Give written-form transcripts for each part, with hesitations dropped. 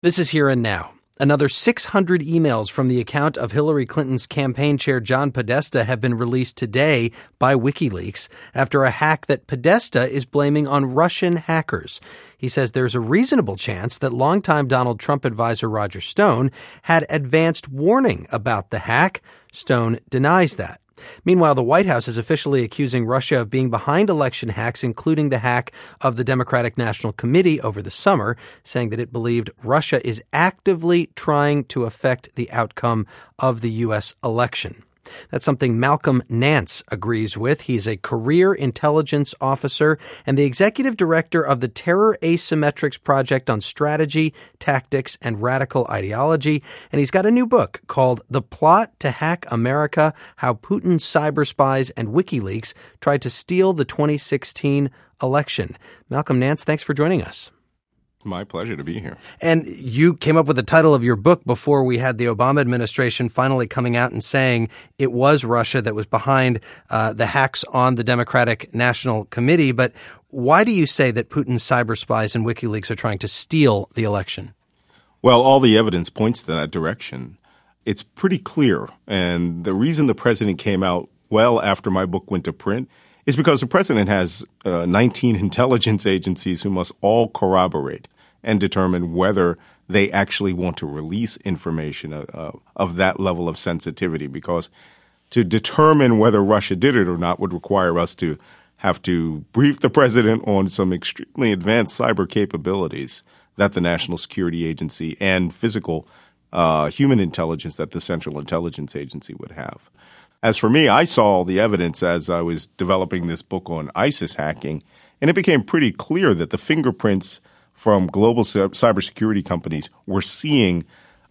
This is Here and Now. Another 600 emails from the account of Hillary Clinton's campaign chair John Podesta have been released today by WikiLeaks after a hack that Podesta is blaming on Russian hackers. He says there's a reasonable chance that longtime Donald Trump advisor Roger Stone had advanced warning about the hack. Stone denies that. Meanwhile, the White House is officially accusing Russia of being behind election hacks, including the hack of the Democratic National Committee over the summer, saying that it believed Russia is actively trying to affect the outcome of the U.S. election. That's something Malcolm Nance agrees with. He's a career intelligence officer and the executive director of the Terror Asymmetrics Project on Strategy, Tactics, and Radical Ideology. And he's got a new book called The Plot to Hack America: How Putin's Cyber Spies and WikiLeaks Tried to Steal the 2016 Election. Malcolm Nance, thanks for joining us. My pleasure to be here. And you came up with the title of your book before we had the Obama administration finally coming out and saying it was Russia that was behind the hacks on the Democratic National Committee. But why do you say that Putin's cyber spies and WikiLeaks are trying to steal the election? Well, all the evidence points to that direction. It's pretty clear. And the reason the president came out well after my book went to print is because the president has 19 intelligence agencies who must all corroborate and determine whether they actually want to release information of that level of sensitivity, because to determine whether Russia did it or not would require us to have to brief the president on some extremely advanced cyber capabilities that the National Security Agency and physical human intelligence that the Central Intelligence Agency would have. As for me, I saw all the evidence as I was developing this book on ISIS hacking, and it became pretty clear that the fingerprints from global cybersecurity companies were seeing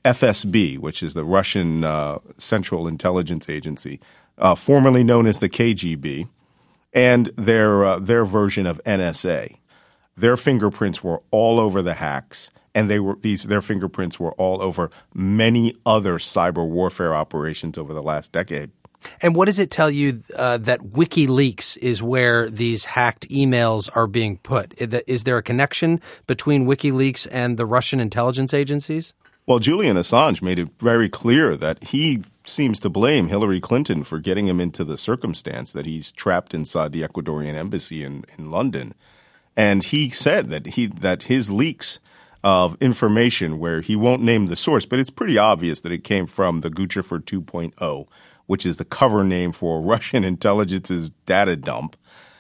FSB, which is the Russian Central Intelligence Agency, formerly known as the KGB, and their version of NSA. Their fingerprints were all over the hacks, and their fingerprints were all over many other cyber warfare operations over the last decade. And what does it tell you that WikiLeaks is where these hacked emails are being put? Is there a connection between WikiLeaks and the Russian intelligence agencies? Well, Julian Assange made it very clear that he seems to blame Hillary Clinton for getting him into the circumstance that he's trapped inside the Ecuadorian embassy in London. And he said that his leaks of information, where he won't name the source, but it's pretty obvious that it came from the Guccifer 2.0, which is the cover name for Russian intelligence's data dump,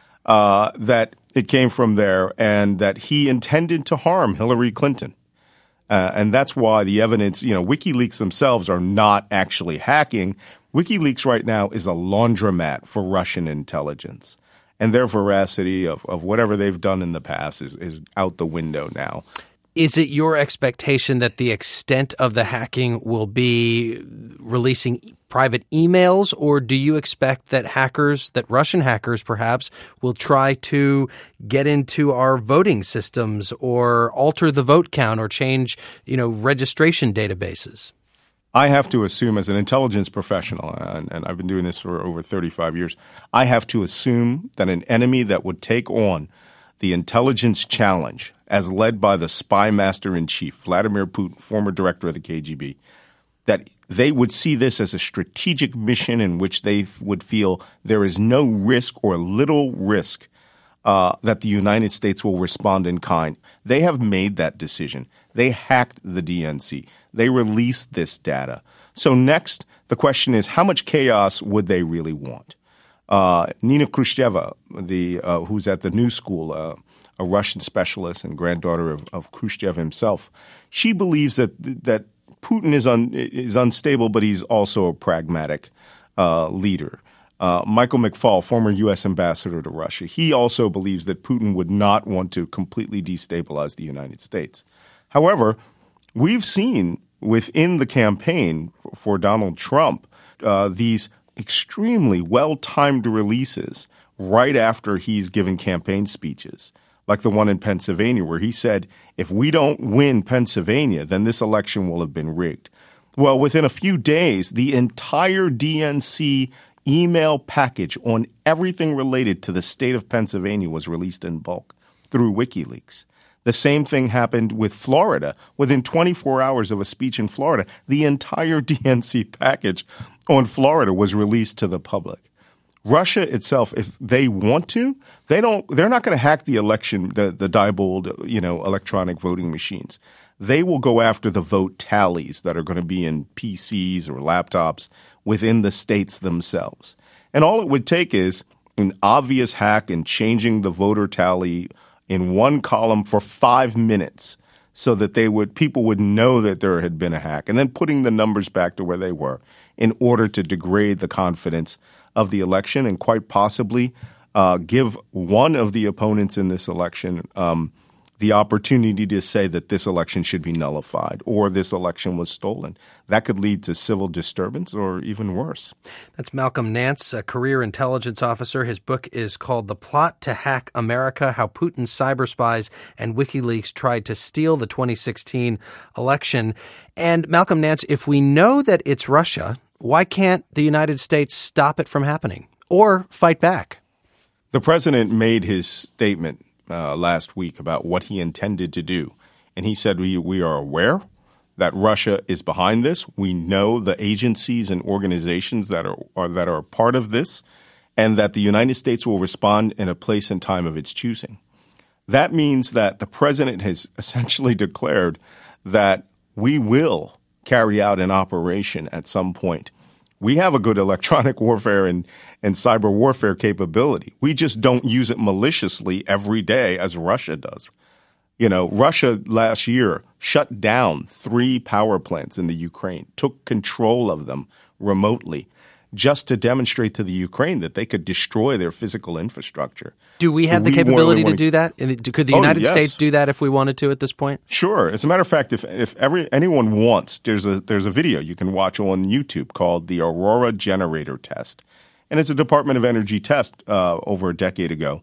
that it came from there and that he intended to harm Hillary Clinton. And that's why the evidence, WikiLeaks themselves are not actually hacking. WikiLeaks right now is a laundromat for Russian intelligence. And their veracity of whatever they've done in the past is out the window now. Is it your expectation that the extent of the hacking will be releasing private emails, or do you expect that Russian hackers perhaps, will try to get into our voting systems or alter the vote count or change, registration databases? I have to assume, as an intelligence professional, and I've been doing this for over 35 years, I have to assume that an enemy that would take on the intelligence challenge as led by the spy master-in-chief, Vladimir Putin, former director of the KGB, that they would see this as a strategic mission in which they would feel there is no risk or little risk that the United States will respond in kind. They have made that decision. They hacked the DNC. They released this data. So next, the question is, how much chaos would they really want? Nina Khrushcheva, who's at the New School, a Russian specialist and granddaughter of Khrushchev himself, she believes that Putin is unstable, but he's also a pragmatic leader. Michael McFaul, former U.S. ambassador to Russia, he also believes that Putin would not want to completely destabilize the United States. However, we've seen within the campaign for Donald Trump these extremely well-timed releases right after he's given campaign speeches, like the one in Pennsylvania where he said, if we don't win Pennsylvania, then this election will have been rigged. Well, within a few days, the entire DNC email package on everything related to the state of Pennsylvania was released in bulk through WikiLeaks. The same thing happened with Florida. Within 24 hours of a speech in Florida, the entire DNC package on Florida was released to the public. Russia itself, if they want to, they're not going to hack the election, the Diebold, electronic voting machines. They will go after the vote tallies that are going to be in PCs or laptops within the states themselves. And all it would take is an obvious hack in changing the voter tally in one column for 5 minutes so that people would know that there had been a hack, and then putting the numbers back to where they were in order to degrade the confidence of the election and quite possibly give one of the opponents in this election the opportunity to say that this election should be nullified or this election was stolen. That could lead to civil disturbance or even worse. That's Malcolm Nance, a career intelligence officer. His book is called The Plot to Hack America: How Putin's Cyber Spies and WikiLeaks Tried to Steal the 2016 Election. And Malcolm Nance, if we know that it's Russia, why can't the United States stop it from happening or fight back? The president made his statement last week about what he intended to do. And he said, we are aware that Russia is behind this. We know the agencies and organizations that are part of this, and that the United States will respond in a place and time of its choosing. That means that the president has essentially declared that we will carry out an operation at some point. We have a good electronic warfare and cyber warfare capability. We just don't use it maliciously every day as Russia does. Russia last year shut down 3 power plants in the Ukraine, took control of them remotely just to demonstrate to the Ukraine that they could destroy their physical infrastructure. Do we have the capability to do that? Could the United States do that if we wanted to at this point? Sure. As a matter of fact, if anyone wants, there's a video you can watch on YouTube called the Aurora Generator Test. And it's a Department of Energy test over a decade ago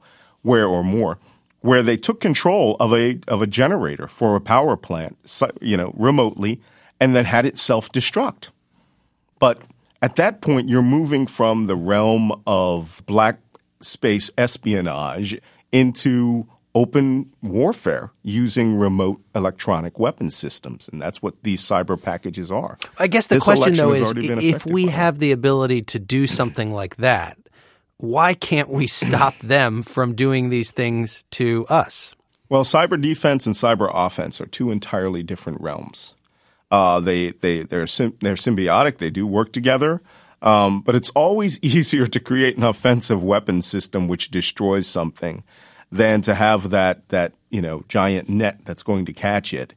where they took control of a generator for a power plant, remotely, and then had it self-destruct. But at that point, you're moving from the realm of black space espionage into open warfare using remote electronic weapons systems. And that's what these cyber packages are. I guess the question, though, is if we have the ability to do something like that, why can't we stop them from doing these things to us? Well, cyber defense and cyber offense are 2 entirely different realms. They're symbiotic. They do work together. But it's always easier to create an offensive weapon system which destroys something than to have that giant net that's going to catch it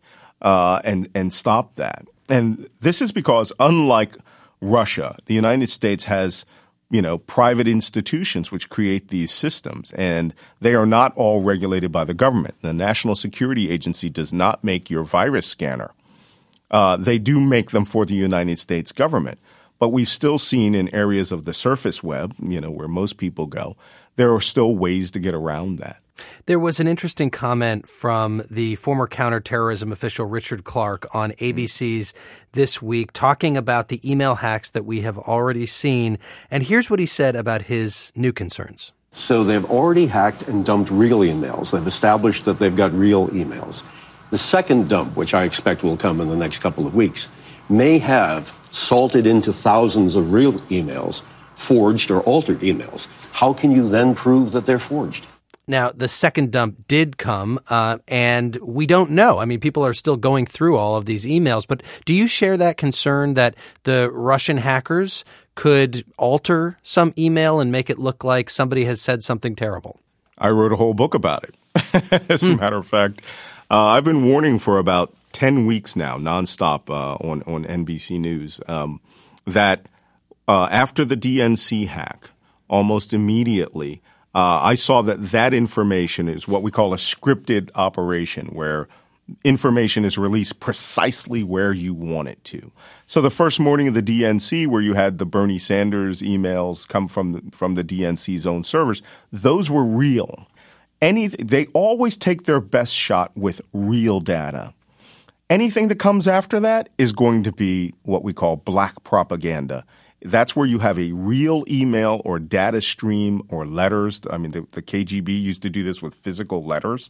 and stop that. And this is because, unlike Russia, the United States has private institutions which create these systems, and they are not all regulated by the government. The National Security Agency does not make your virus scanner. They do make them for the United States government. But we've still seen in areas of the surface web, where most people go, there are still ways to get around that. There was an interesting comment from the former counterterrorism official Richard Clarke on ABC's This Week, talking about the email hacks that we have already seen. And here's what he said about his new concerns. So they've already hacked and dumped real emails. They've established that they've got real emails. The second dump, which I expect will come in the next couple of weeks, may have salted into thousands of real emails, forged or altered emails. How can you then prove that they're forged? Now, the second dump did come, and we don't know. I mean, people are still going through all of these emails. But do you share that concern that the Russian hackers could alter some email and make it look like somebody has said something terrible? I wrote a whole book about it. As a matter of fact, I've been warning for about 10 weeks now, nonstop on NBC News, that after the DNC hack, almost immediately, I saw that information is what we call a scripted operation, where information is released precisely where you want it to. So the first morning of the DNC, where you had the Bernie Sanders emails come from the DNC's own servers, those were real. They always take their best shot with real data. Anything that comes after that is going to be what we call black propaganda. That's where you have a real email or data stream or letters. I mean, the KGB used to do this with physical letters.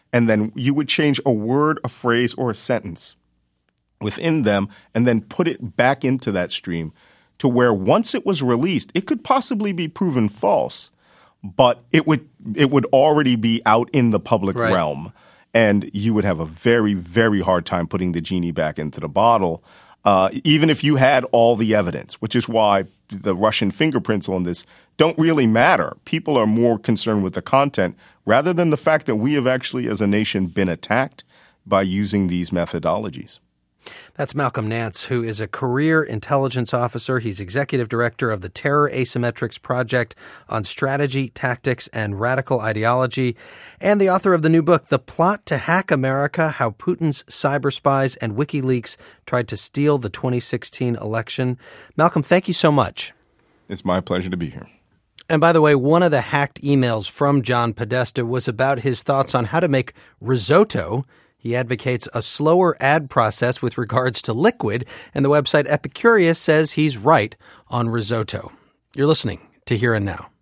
and then you would change a word, a phrase, or a sentence within them and then put it back into that stream to where once it was released, it could possibly be proven false, but it would already be out in the public realm. And you would have a very, very hard time putting the genie back into the bottle, even if you had all the evidence, which is why the Russian fingerprints on this don't really matter. People are more concerned with the content rather than the fact that we have actually, as a nation, been attacked by using these methodologies. That's Malcolm Nance, who is a career intelligence officer. He's executive director of the Terror Asymmetrics Project on Strategy, Tactics, and Radical Ideology, and the author of the new book, The Plot to Hack America, How Putin's Cyber Spies and WikiLeaks Tried to Steal the 2016 Election. Malcolm, thank you so much. It's my pleasure to be here. And by the way, one of the hacked emails from John Podesta was about his thoughts on how to make risotto. He advocates a slower ad process with regards to liquid, and the website Epicurious says he's right on risotto. You're listening to Here and Now.